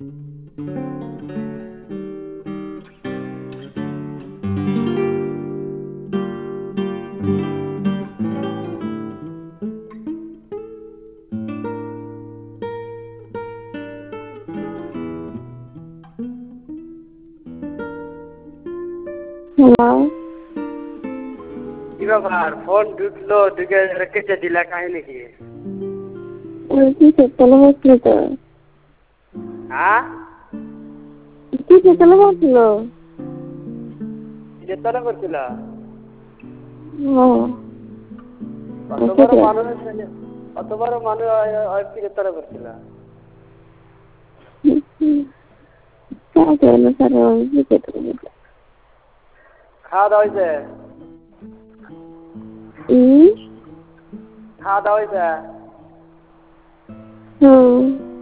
Hello, কি ব্যাপার? Phone ঢুকলো, ঢুকে কেটে দিলা, কাহিনী কি? কি চেতলা হচ্ছিল তো? হ্যাঁ, কি চেতলা হচ্ছিল? চেতনা করছিল? হ্যাঁ, অত বড় মানুষ, অত বড় মানুষ কি চেতনা করছিল? খাওয়া দাওয়া হয়েছে? খাওয়া দাওয়া হয়েছে?